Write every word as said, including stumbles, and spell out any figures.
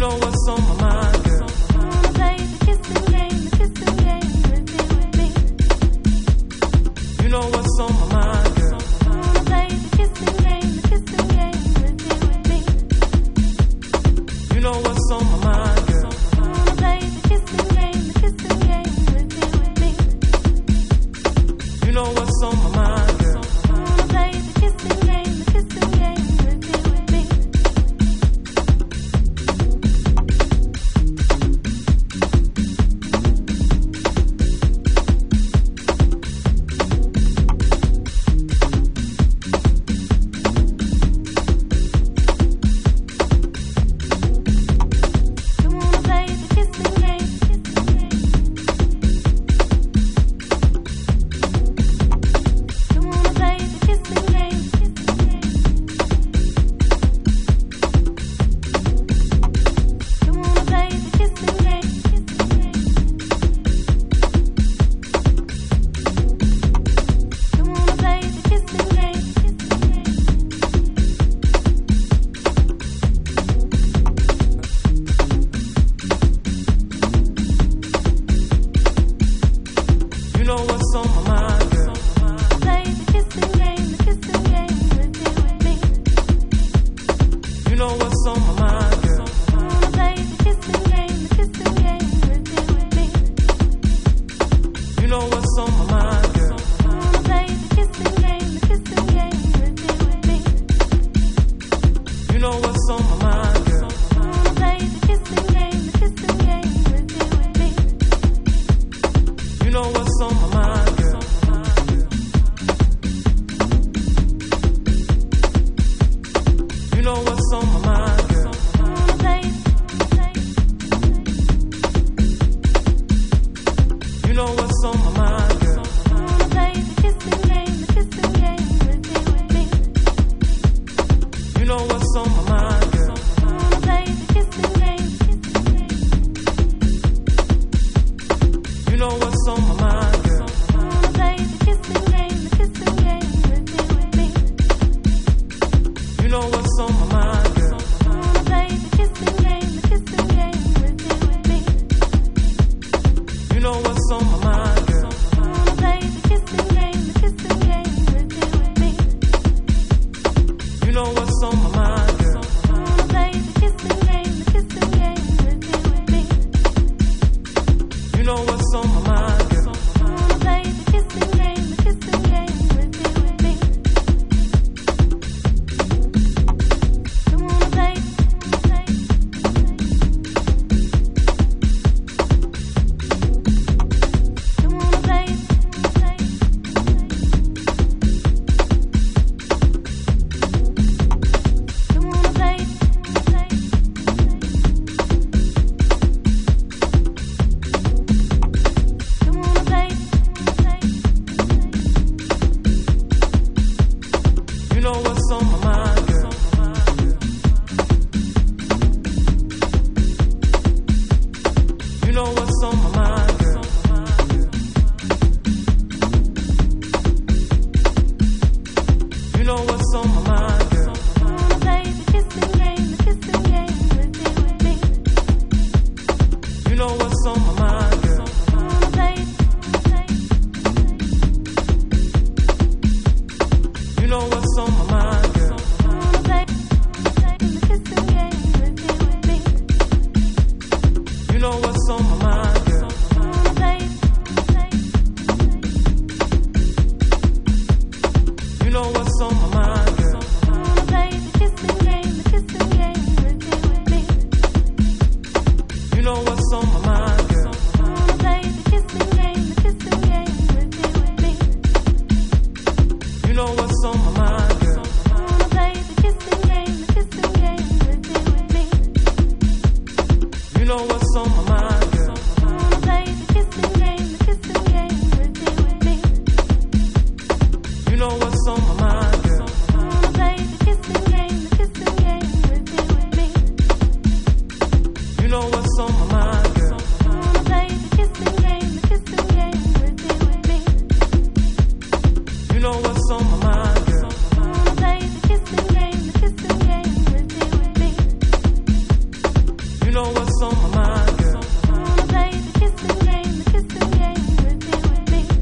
know what's on my mind, girl. I wanna play the kissing game, the kissing game with you, with me. You know what's on my mind, girl. I wanna play the kissing game, the kissing game with you, with me. You know what's on my mind, girl. I wanna play the kissing game, the kissing game with you, with me. You know what's on my mind, girl. I wanna play the kissing game, the kissing game with you, with me. I wanna play the kissing game, kissing game. I wanna play the kissing game, kissing game. I wanna play the kissing game, kissing game. I wanna play the kissing game, kissing game. You know what's on my mind, girl. Play the kissing game, the kissing game with you, with me. You know what's on my mind.